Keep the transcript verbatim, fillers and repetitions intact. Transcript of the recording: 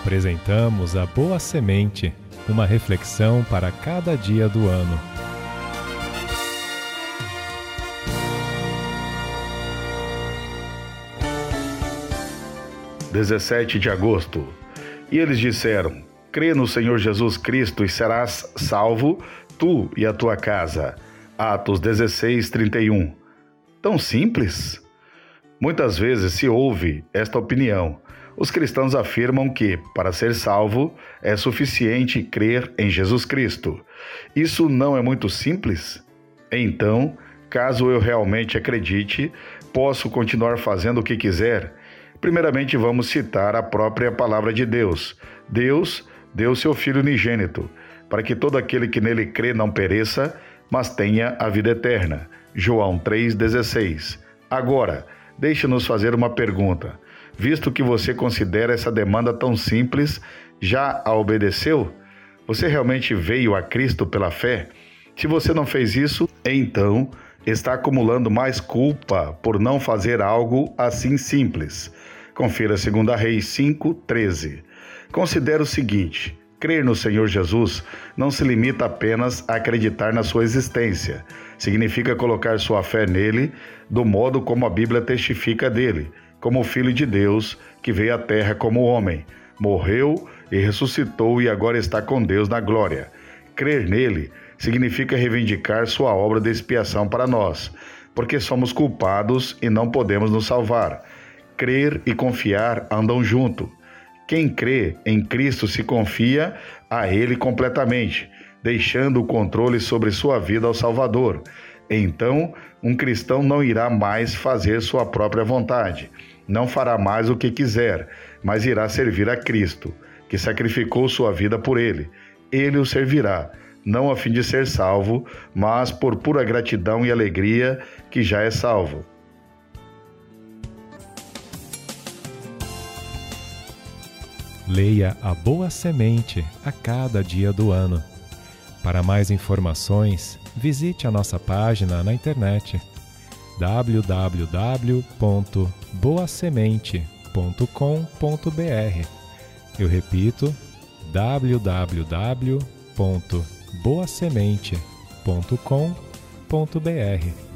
Apresentamos a Boa Semente, uma reflexão para cada dia do ano. dezessete de agosto. E eles disseram: crê no Senhor Jesus Cristo e serás salvo, tu e a tua casa. Atos dezesseis, trinta e um. Tão simples? Muitas vezes se ouve esta opinião. Os cristãos afirmam que, para ser salvo, é suficiente crer em Jesus Cristo. Isso não é muito simples? Então, caso eu realmente acredite, posso continuar fazendo o que quiser? Primeiramente, vamos citar a própria palavra de Deus. Deus deu seu Filho unigênito, para que todo aquele que nele crê não pereça, mas tenha a vida eterna. João três, dezesseis. Agora, deixe-nos fazer uma pergunta. Visto que você considera essa demanda tão simples, já a obedeceu? Você realmente veio a Cristo pela fé? Se você não fez isso, então está acumulando mais culpa por não fazer algo assim simples. Confira dois Reis cinco, treze. Considere o seguinte: crer no Senhor Jesus não se limita apenas a acreditar na sua existência. Significa colocar sua fé nele do modo como a Bíblia testifica dele, como o Filho de Deus que veio à terra como homem, morreu e ressuscitou e agora está com Deus na glória. Crer nele significa reivindicar sua obra de expiação para nós, porque somos culpados e não podemos nos salvar. Crer e confiar andam junto. Quem crê em Cristo se confia a Ele completamente, deixando o controle sobre sua vida ao Salvador. Então, um cristão não irá mais fazer sua própria vontade, não fará mais o que quiser, mas irá servir a Cristo, que sacrificou sua vida por ele. Ele o servirá, não a fim de ser salvo, mas por pura gratidão e alegria que já é salvo. Leia a Boa Semente a cada dia do ano. Para mais informações, visite a nossa página na internet w w w ponto boa semente ponto com ponto b r. Eu repito, w w w ponto boa semente ponto com ponto b r.